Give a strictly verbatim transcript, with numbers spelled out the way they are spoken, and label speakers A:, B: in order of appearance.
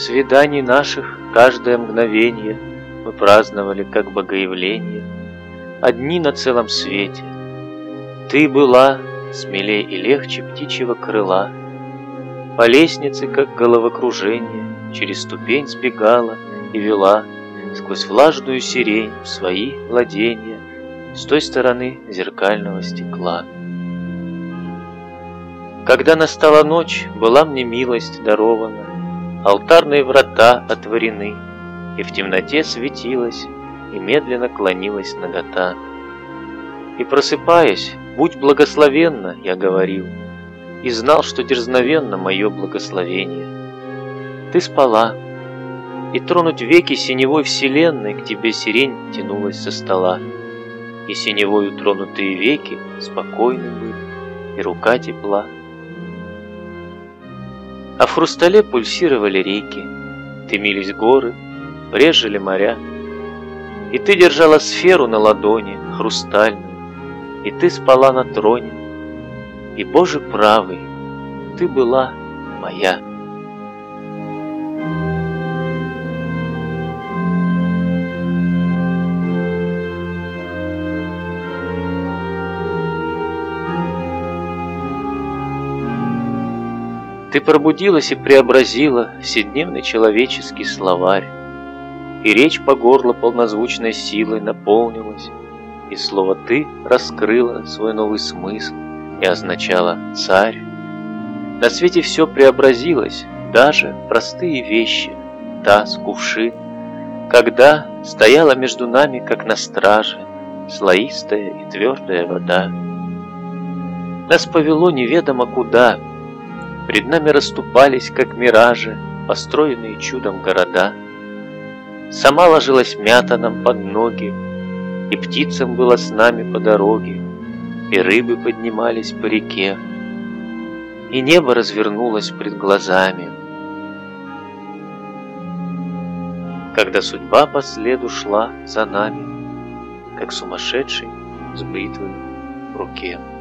A: Свиданий наших каждое мгновенье мы праздновали как богоявление, одни на целом свете. Ты была смелей и легче птичьего крыла, по лестнице, как головокружение, через ступень сбегала и вела сквозь влажную сирень в свои владения с той стороны зеркального стекла. Когда настала ночь, была мне милость дарована, алтарные врата отворены, и в темноте светилась, и медленно клонилась нагота. И просыпаясь, будь благословенна, я говорил, и знал, что дерзновенно мое благословение. Ты спала, и тронуть веки синевой вселенной к тебе сирень тянулась со стола, и синевою тронутые веки спокойны были, и рука тепла. А в хрустале пульсировали реки, дымились горы, брезжили моря, и ты держала сферу на ладони хрустальную, и ты спала на троне, и, Боже правый, ты была моя. Ты пробудилась и преобразила вседневный человеческий словарь, и речь по горло полнозвучной силой наполнилась, и слово «ты» раскрыло свой новый смысл и означало «царь». На свете все преобразилось, даже простые вещи, таз, кувшин, когда стояла между нами, как на страже, слоистая и твердая вода. Нас повело неведомо куда, пред нами расступались, как миражи, построенные чудом города. Сама ложилась мята нам под ноги, и птицам было с нами по дороге, и рыбы поднимались по реке, и небо развернулось пред глазами. Когда судьба по следу шла за нами, как сумасшедший с бритвой в руке.